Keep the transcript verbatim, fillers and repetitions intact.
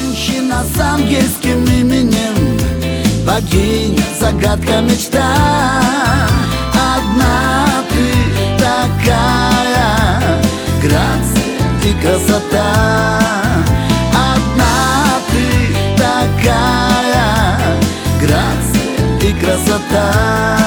Женщина с ангельским именем, богиня, загадка, мечта. Одна ты такая, грация и красота. Одна ты такая, грация и красота.